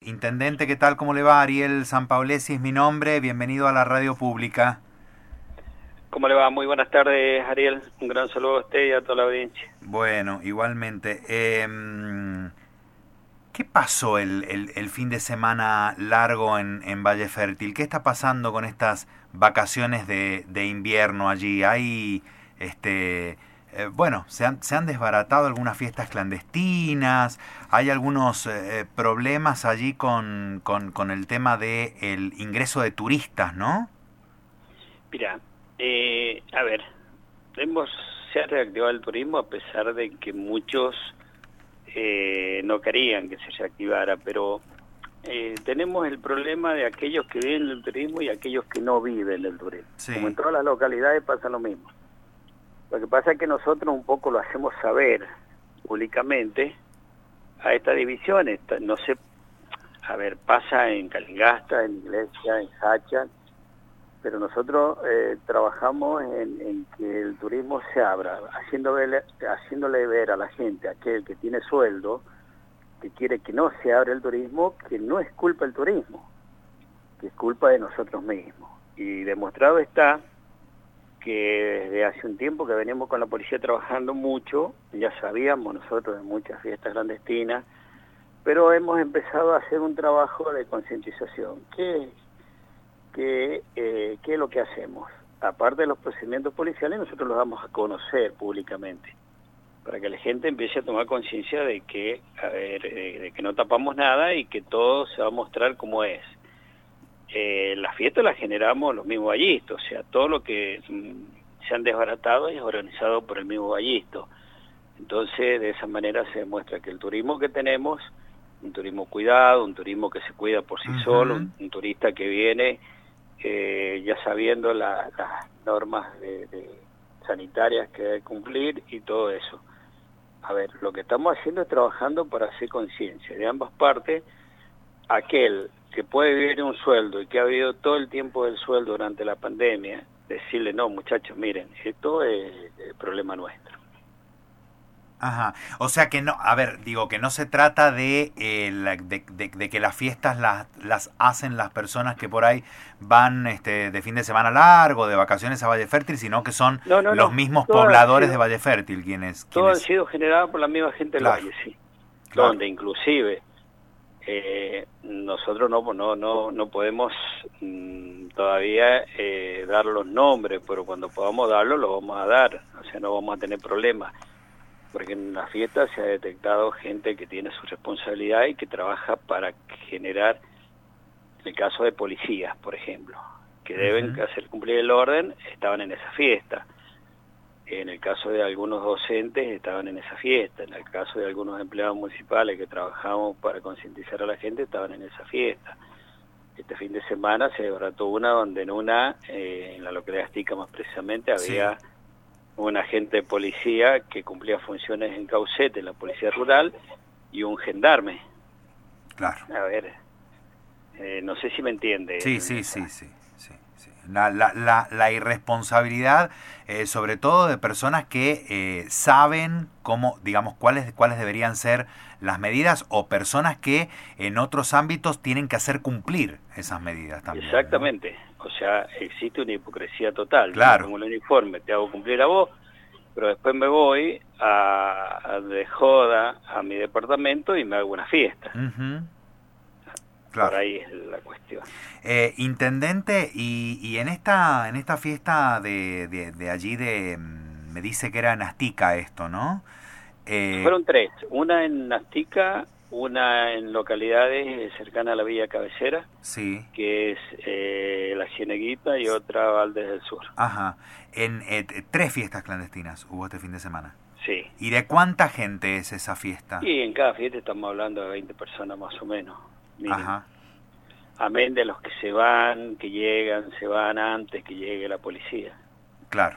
Intendente, ¿qué tal? ¿Cómo le va? Ariel Sanpaolesi es mi nombre, bienvenido a la radio pública. ¿Cómo le va? Muy buenas tardes, Ariel. Un gran saludo a usted y a toda la audiencia. Bueno, igualmente. ¿Qué pasó el fin de semana largo en Valle Fértil? ¿Qué está pasando con estas vacaciones de invierno allí? ¿Hay, bueno, se han desbaratado algunas fiestas clandestinas? ¿Hay algunos problemas allí con el tema del ingreso de turistas, no? Mira, a ver, se ha reactivado el turismo a pesar de que muchos no querían que se reactivara, pero tenemos el problema de aquellos que viven del turismo y aquellos que no viven del turismo. Sí. Como en todas las localidades pasa lo mismo. Lo que pasa es que nosotros un poco lo hacemos saber públicamente a esta división. No sé, a ver, pasa en Calingasta, en Iglesia, en Hacha, pero nosotros trabajamos en que el turismo se abra, haciéndole ver a la gente, aquel que tiene sueldo, que quiere que no se abra el turismo, que no es culpa del turismo, que es culpa de nosotros mismos. Y demostrado está que desde hace un tiempo que venimos con la policía trabajando mucho, ya sabíamos nosotros de muchas fiestas clandestinas, pero hemos empezado a hacer un trabajo de concientización. ¿Qué es lo que hacemos? Aparte de los procedimientos policiales, nosotros los vamos a conocer públicamente, para que la gente empiece a tomar conciencia de que, de que no tapamos nada y que todo se va a mostrar como es. La fiesta la generamos los mismos vallistos, o sea, todo lo que se han desbaratado es organizado por el mismo vallisto. Entonces, de esa manera se demuestra que el turismo que tenemos, un turismo cuidado, un turismo que se cuida por sí solo, un turista que viene ya sabiendo las normas sanitarias que debe cumplir y todo eso. A ver, lo que estamos haciendo es trabajando para hacer conciencia de ambas partes. Aquel que puede vivir de un sueldo y que ha vivido todo el tiempo del sueldo durante la pandemia, decirle, no, muchachos, miren, esto es el problema nuestro. Ajá, o sea que no, a ver, digo que no se trata de que las fiestas las hacen las personas que por ahí van de fin de semana largo, de vacaciones a Valle Fértil, sino que son los mismos pobladores de Valle Fértil quienes... Todo han sido generados por la misma gente del Valle, sí. Claro. Donde inclusive nosotros no podemos todavía dar los nombres, pero cuando podamos darlo, lo vamos a dar, o sea, no vamos a tener problemas. Porque en la fiesta se ha detectado gente que tiene su responsabilidad y que trabaja para generar, en el caso de policías, por ejemplo, que deben hacer cumplir el orden, estaban en esa fiesta. En el caso de algunos docentes, estaban en esa fiesta. En el caso de algunos empleados municipales que trabajamos para concientizar a la gente, estaban en esa fiesta. Este fin de semana se desbarató una donde en la localidad de Astica más precisamente, había... Sí. Un agente de policía que cumplía funciones en Caucete, en la policía rural, y un gendarme. Claro. A ver, no sé si me entiende. Sí. La irresponsabilidad, sobre todo de personas que saben cómo, digamos, cuáles deberían ser las medidas, o personas que en otros ámbitos tienen que hacer cumplir esas medidas también. Exactamente, ¿no? O sea, existe una hipocresía total. Claro. Yo tengo el uniforme, te hago cumplir a vos, pero después me voy de joda a mi departamento y me hago una fiesta. Claro. Por ahí es la cuestión. Intendente, y en esta fiesta de allí me dice que era en Astica esto, ¿no? Fueron tres, una en Astica, una en localidades cercanas a la Villa Cabecera, sí, que es La Cieneguita, y otra Valdes del Sur. Ajá, en 3 fiestas clandestinas hubo este fin de semana. Sí. ¿Y de cuánta gente es esa fiesta? Y en cada fiesta estamos hablando de 20 personas más o menos. Miren. Ajá. Amén de los que se van, que llegan, se van antes que llegue la policía. Claro.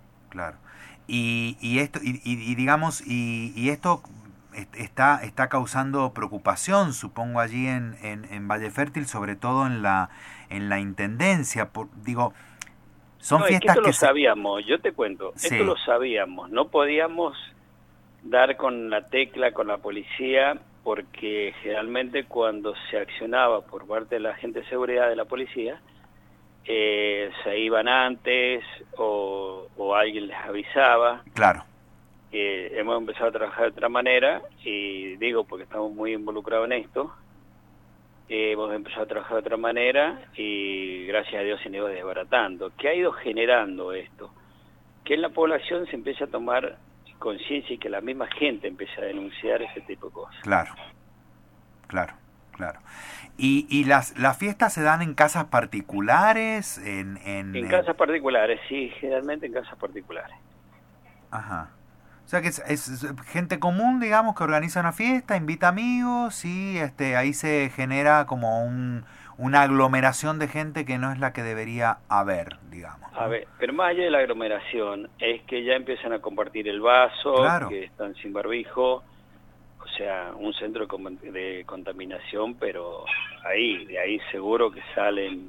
Y esto, digamos, y esto está causando preocupación, supongo, allí en Valle Fértil, sobre todo en la intendencia. Son fiestas esto lo sabíamos, yo te cuento, esto lo sabíamos, no podíamos dar con la tecla con la policía porque generalmente cuando se accionaba por parte de la gente de seguridad de la policía, se iban antes o alguien les avisaba. Claro. Hemos empezado a trabajar de otra manera, y digo porque estamos muy involucrados en esto, hemos empezado a trabajar de otra manera y gracias a Dios se ha ido desbaratando. ¿Qué ha ido generando esto? Que en la población se empiece a tomar conciencia y que la misma gente empiece a denunciar ese tipo de cosas. Claro, claro, claro. ¿Y las fiestas se dan en casas particulares? En casas particulares, sí, generalmente en casas particulares. Ajá. O sea que es gente común, digamos, que organiza una fiesta, invita amigos y ahí se genera como una aglomeración de gente que no es la que debería haber, digamos, ¿no? A ver, pero más allá de la aglomeración, es que ya empiezan a compartir el vaso, Claro. que están sin barbijo, o sea, un centro de contaminación, pero de ahí seguro que salen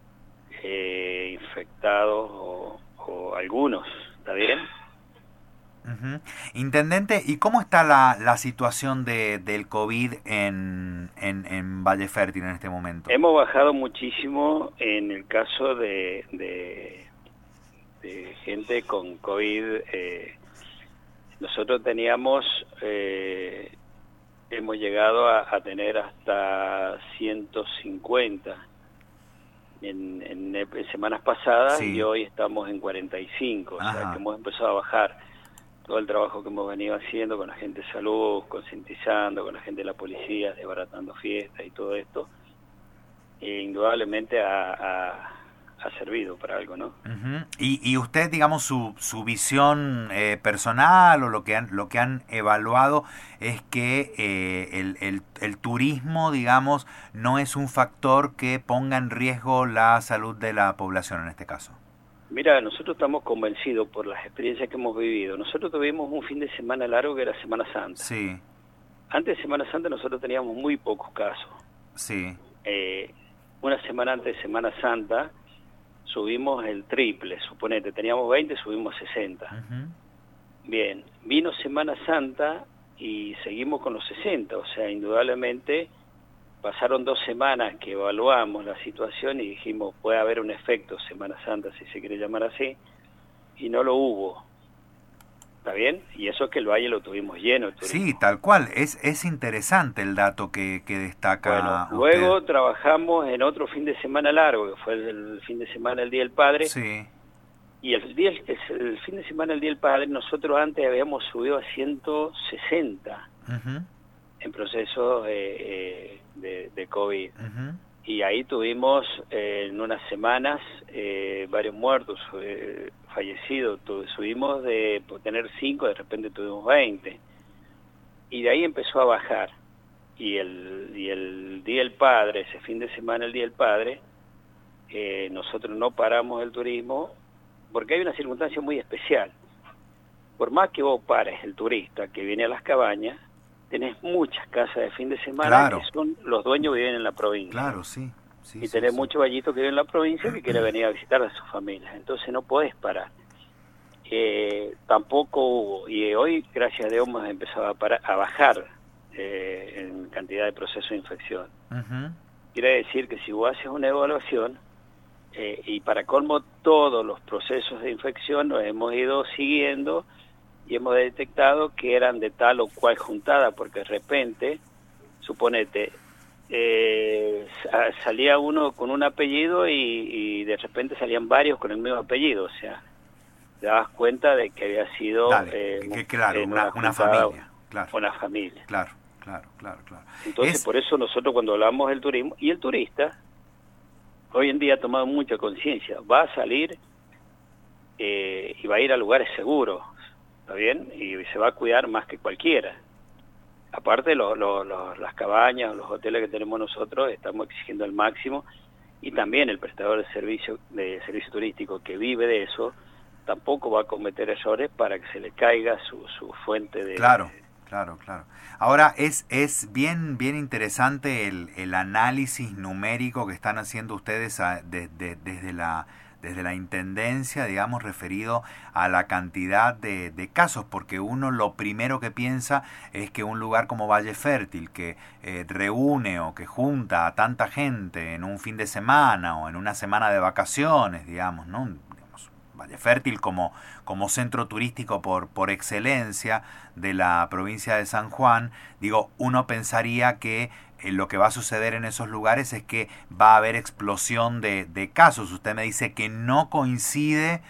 infectados o algunos, ¿está bien? Uh-huh. Intendente, ¿y cómo está la situación del COVID en Valle Fértil en este momento? Hemos bajado muchísimo en el caso de gente con COVID. Nosotros teníamos, hemos llegado a tener hasta 150 en semanas pasadas, sí. Y hoy estamos en 45, o sea que hemos empezado a bajar. Todo el trabajo que hemos venido haciendo con la gente de salud, concientizando, con la gente de la policía, desbaratando fiestas y todo esto, indudablemente ha servido para algo, ¿no? Uh-huh. Y usted, digamos, su visión personal o lo que han evaluado es que el turismo, digamos, no es un factor que ponga en riesgo la salud de la población en este caso. Mira, nosotros estamos convencidos por las experiencias que hemos vivido. Nosotros tuvimos un fin de semana largo que era Semana Santa. Sí. Antes de Semana Santa nosotros teníamos muy pocos casos. Sí. Una semana antes de Semana Santa subimos el triple, suponete, teníamos 20, subimos 60. Uh-huh. Bien, vino Semana Santa y seguimos con los 60, o sea, indudablemente pasaron 2 semanas que evaluamos la situación y dijimos puede haber un efecto Semana Santa, si se quiere llamar así, y no lo hubo. ¿Está bien? Y eso es que el valle lo tuvimos lleno. El turismo. Sí, tal cual. Es interesante el dato que destacca. Bueno, luego trabajamos en otro fin de semana largo, que fue el fin de semana del Día del Padre. Sí. Y el fin de semana del Día del Padre, nosotros antes habíamos subido a 160 uh-huh. en procesos de COVID. Uh-huh. Y ahí tuvimos en unas semanas varios muertos, fallecidos. Subimos de tener 5, de repente tuvimos 20. Y de ahí empezó a bajar. Y el Día del Padre, ese fin de semana, el Día del Padre, nosotros no paramos el turismo porque hay una circunstancia muy especial. Por más que vos pares el turista que viene a las cabañas, tenés muchas casas de fin de semana, claro, que son los dueños viven en la provincia. Claro, sí. Sí, y tenés muchos vallitos que viven en la provincia que quieren venir a visitar a sus familias. Entonces no podés parar. Tampoco hubo. Y hoy, gracias a Dios, hemos empezado a bajar en cantidad de procesos de infección. Uh-huh. Quiere decir que si vos haces una evaluación, y para colmo todos los procesos de infección los hemos ido siguiendo, y hemos detectado que eran de tal o cual juntada, porque de repente, suponete, salía uno con un apellido y de repente salían varios con el mismo apellido, o sea, te dabas cuenta de que había sido claro, una familia, claro. Una familia. Claro. Entonces, por eso nosotros cuando hablamos del turismo, y el turista, hoy en día ha tomado mucha conciencia, va a salir y va a ir a lugares seguros, ¿está bien? Y se va a cuidar más que cualquiera. Aparte las cabañas, los hoteles que tenemos nosotros, estamos exigiendo al máximo, y también el prestador de servicio turístico que vive de eso, tampoco va a cometer errores para que se le caiga su fuente de... Claro. Ahora es bien interesante el análisis numérico que están haciendo ustedes desde desde la Intendencia, digamos, referido a la cantidad de casos, porque uno lo primero que piensa es que un lugar como Valle Fértil, que reúne o que junta a tanta gente en un fin de semana o en una semana de vacaciones, digamos, ¿no? Valle Fértil como centro turístico por excelencia de la provincia de San Juan, digo, uno pensaría que lo que va a suceder en esos lugares es que va a haber explosión de casos. Usted me dice que no coincide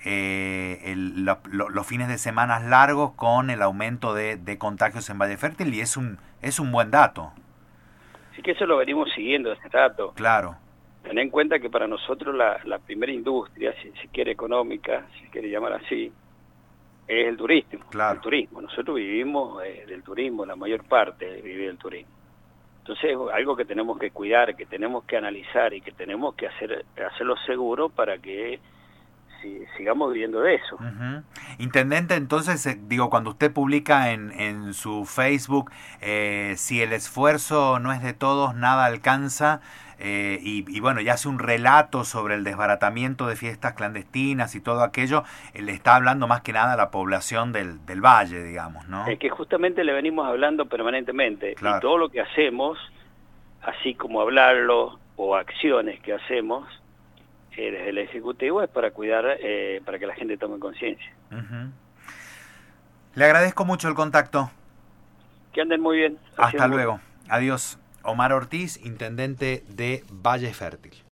los fines de semana largos con el aumento de contagios en Valle Fértil, y es un buen dato. Sí, que eso lo venimos siguiendo hace rato. Claro. Ten en cuenta que para nosotros la primera industria, si quiere económica, si quiere llamar así, es el turismo. Claro. El turismo. Nosotros vivimos del turismo, la mayor parte vive del turismo. Entonces es algo que tenemos que cuidar, que tenemos que analizar y que tenemos que hacerlo seguro para que sigamos viviendo de eso. Uh-huh. Intendente, entonces, digo, cuando usted publica en su Facebook, si el esfuerzo no es de todos, nada alcanza, y bueno, ya hace un relato sobre el desbaratamiento de fiestas clandestinas y todo aquello, le está hablando más que nada a la población del valle, digamos, ¿no? Es que justamente le venimos hablando permanentemente, claro. Y todo lo que hacemos, así como hablarlo o acciones que hacemos desde el Ejecutivo, es para cuidar, para que la gente tome conciencia. Uh-huh. Le agradezco mucho el contacto. Que anden muy bien. Hasta luego. Adiós. Omar Ortiz, intendente de Valle Fértil.